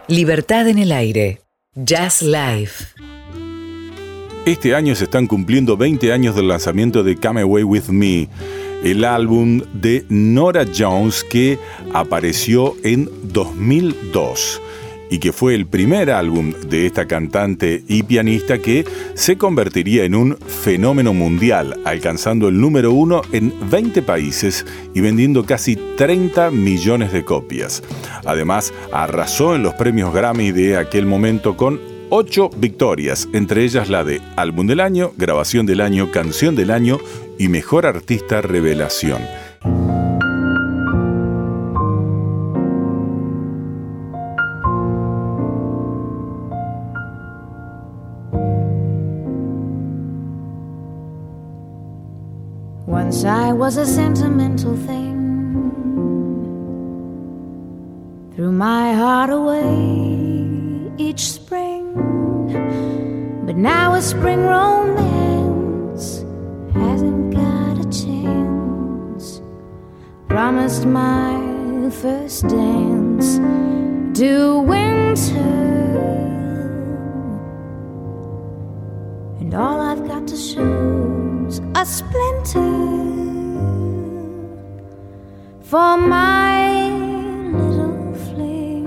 Libertad en el aire. Jazz Live. Este año se están cumpliendo 20 años del lanzamiento de Come Away With Me, el álbum de Norah Jones que apareció en 2002 y que fue el primer álbum de esta cantante y pianista que se convertiría en un fenómeno mundial, alcanzando el número 1 en 20 países y vendiendo casi 30 millones de copias. Además, arrasó en los premios Grammy de aquel momento con 8 victorias, entre ellas la de Álbum del Año, Grabación del Año, Canción del Año y Mejor Artista Revelación. Once I was a sentimental thing, threw my heart away each spring, but now a spring romance hasn't got a chance. Promised my first dance to winter, and all I've got to show's a splinter for my little fling.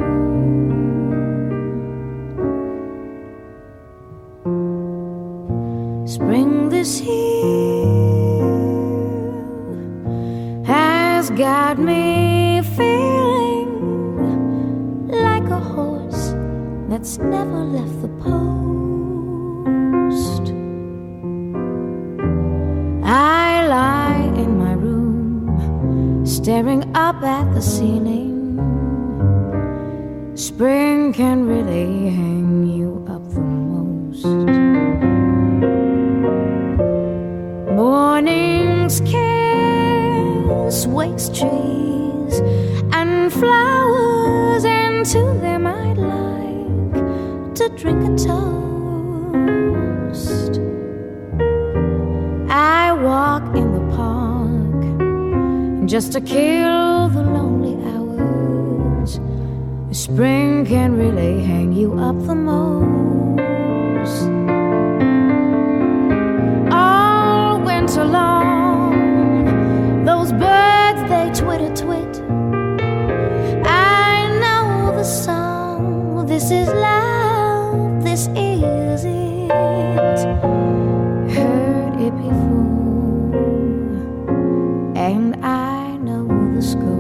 Spring this year has got me feeling like a horse that's never left the post. I lie in my room, staring up at the ceiling. Spring can really hang you up the most. Morning's kiss wakes trees and flowers, and to them I'd like to drink a toast. I walk in the park just to kill the lonely hours. Spring can really hang you up the most. All winter long, those birds, they twitter-twit. I know the song, this is love, this is it. Heard it before, and I know the score.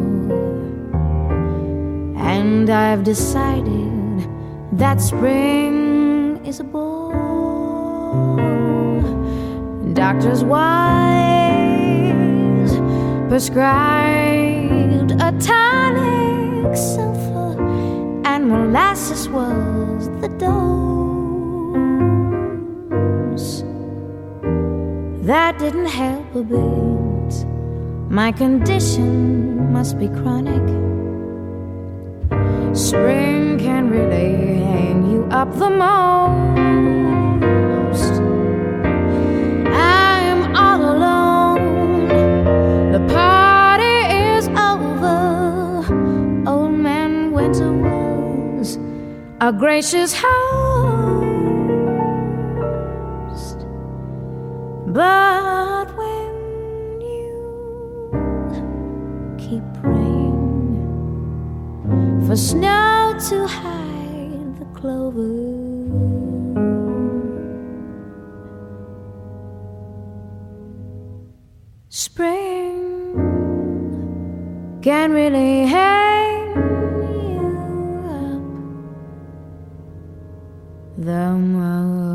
And I've decided that spring is a bore. Doctors' wives prescribed a tonic, sulfur, and molasses was the dose. That didn't help a bit. My condition must be chronic. Spring can really hang you up the most. I'm all alone, the party is over. Old man Winter was a gracious host, but when you keep praying for snow to hide the clover, spring can really hang you up the most.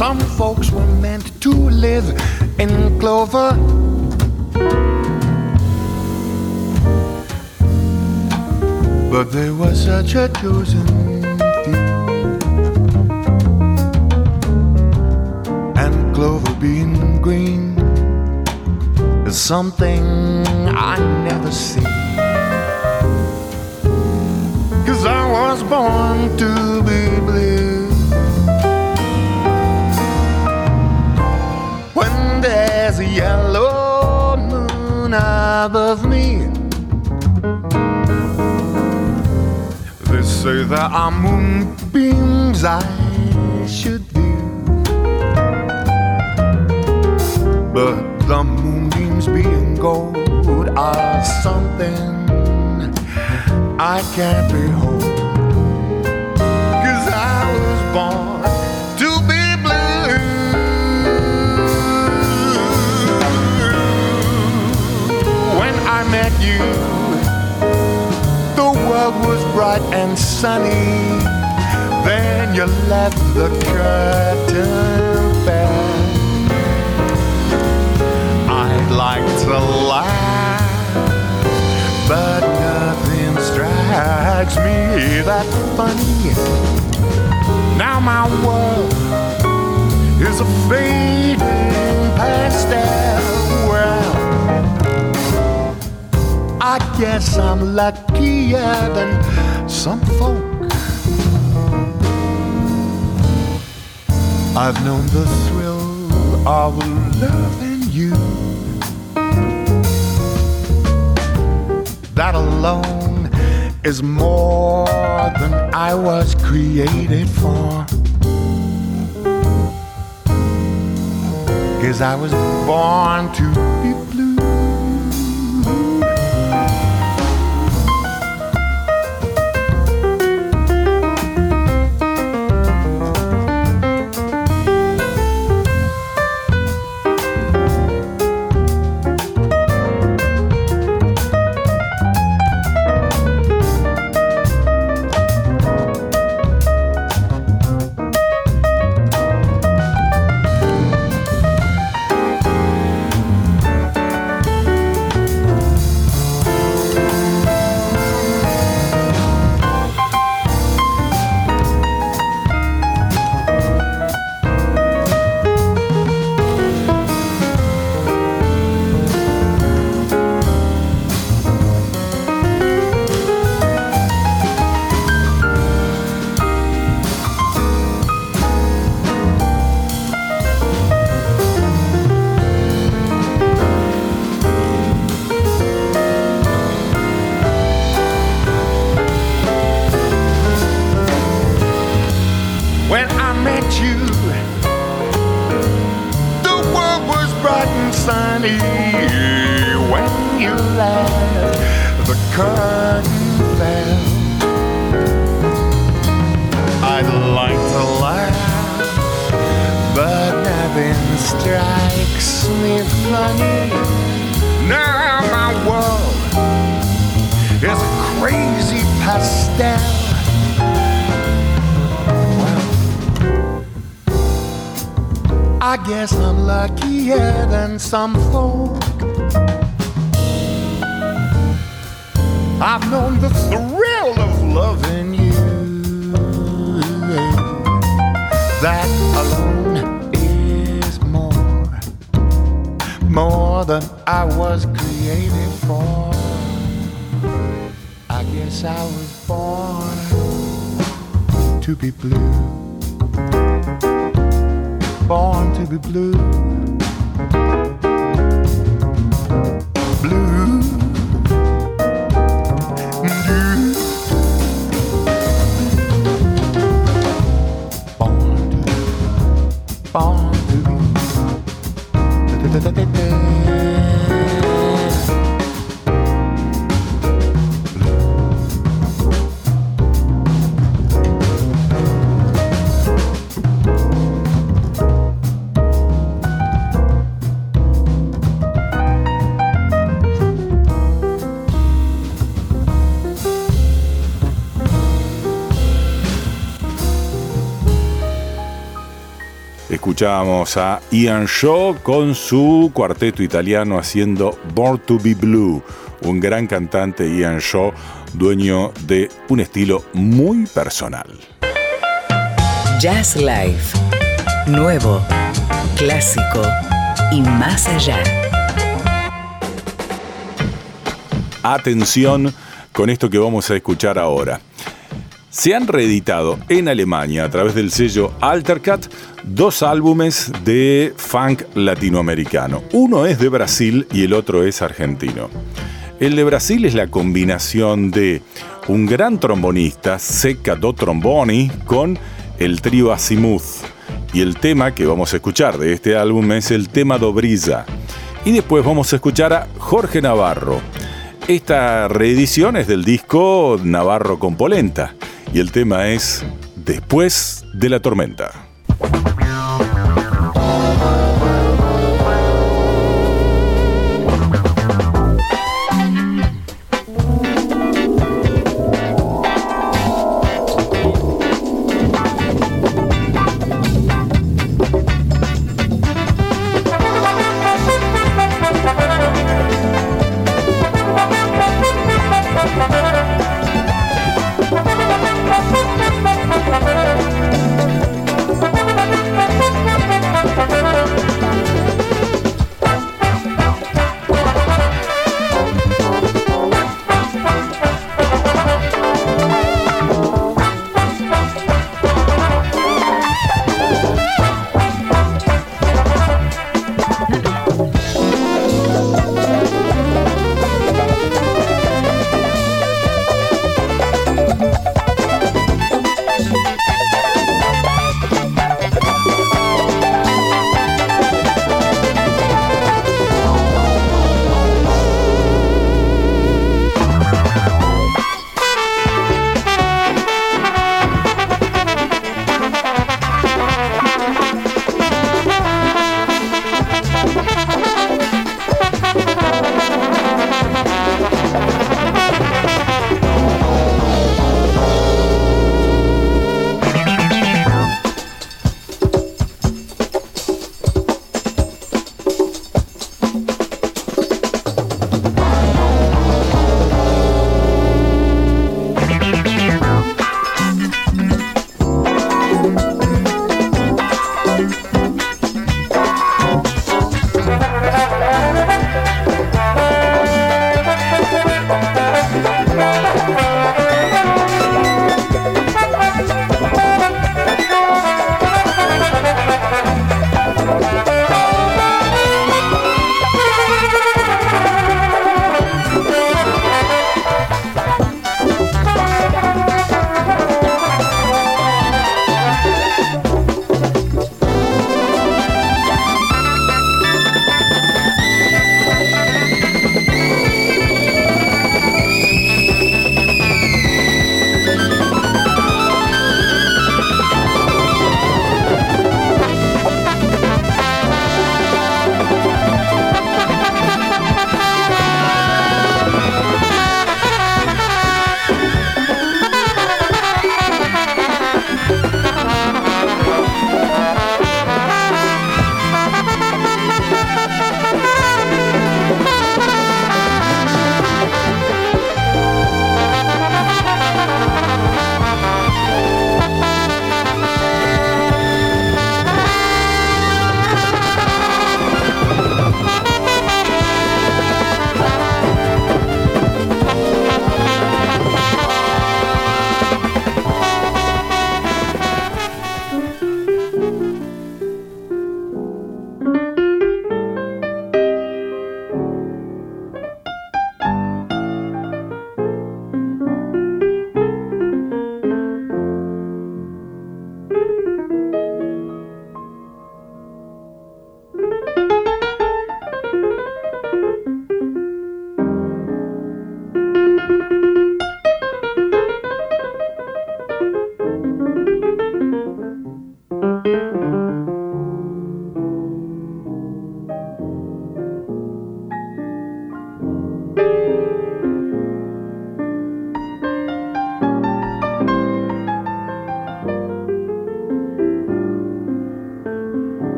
Some folks were meant to live in clover. But there was such a chosen few. And clover being green is something I never see. 'Cause I was born to be blue. When there's a yellow moon above me, they say there are moonbeams I should view. But the moonbeams being gold are something I can't behold. 'Cause I was born to be blue. When I met you, the world was bright and sunny. Then you left the curtain bare. I'd like to laugh, but nothing strikes me that funny. Now my world is a fading pastel. Well, I guess I'm luckier than some folk. I've known the thrill of loving you. That alone is more than I was created for. 'Cause I was born to be blue. I guess I'm luckier than some folk. I've known the thrill of loving you. That alone is more than I was created for. I guess I was born to be blue. Born to be blue. Blue. Born to be. Escuchábamos a Ian Shaw con su cuarteto italiano haciendo Born to be Blue. Un gran cantante, Ian Shaw, dueño de un estilo muy personal. Jazz Live. Nuevo, clásico y más allá. Atención con esto que vamos a escuchar ahora. Se han reeditado en Alemania a través del sello Altercat 2 álbumes de funk latinoamericano. Uno es de Brasil y el otro es argentino. El de Brasil es la combinación de un gran trombonista, Zeca do Trombone, con el trío Azimuth. Y el tema que vamos a escuchar de este álbum es el tema do Brisa. Y después vamos a escuchar a Jorge Navarro. Esta reedición es del disco Navarro con Polenta. Y el tema es Después de la tormenta.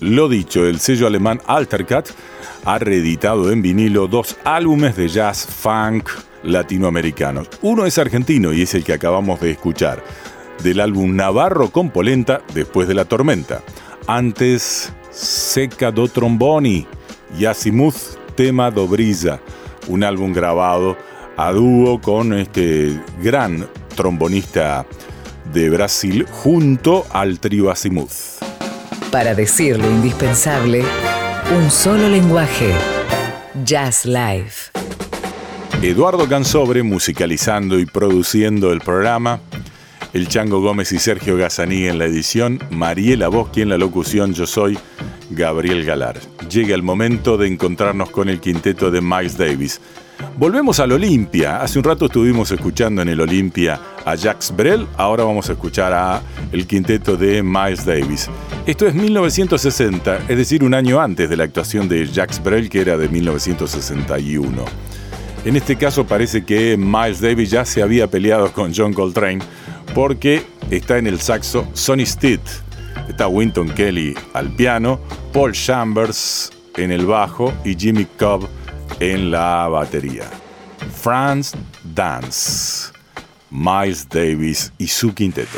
Lo dicho, el sello alemán Altercat ha reeditado en vinilo 2 álbumes de jazz funk latinoamericanos. Uno es argentino y es el que acabamos de escuchar, del álbum Navarro con Polenta, Después de la tormenta. Antes, Seca do Tromboni y Azimuth, Tema do Brisa, un álbum grabado a dúo con este gran trombonista de Brasil junto al trío Azimuth. Para decir lo indispensable, un solo lenguaje. Jazz Live. Eduardo Cansobre musicalizando y produciendo el programa. El Chango Gómez y Sergio Gazzaniga en la edición. Mariela Boschi en la locución. Yo soy Gabriel Galar. Llega el momento de encontrarnos con el quinteto de Miles Davis. Volvemos al Olimpia. Hace un rato estuvimos escuchando en el Olimpia a Jacques Brel. Ahora vamos a escuchar a el quinteto de Miles Davis. Esto es 1960, es decir, un año antes de la actuación de Jacques Brel, que era de 1961. En este caso parece que Miles Davis ya se había peleado con John Coltrane, porque está en el saxo Sonny Stitt, está Wynton Kelly al piano, Paul Chambers en el bajo y Jimmy Cobb en la batería. France Dance, Miles Davis y su quinteto.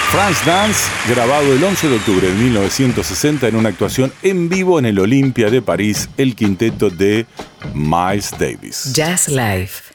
France Dance, grabado el 11 de octubre de 1960 en una actuación en vivo en el Olympia de París, el quinteto de Miles Davis. Jazz Live.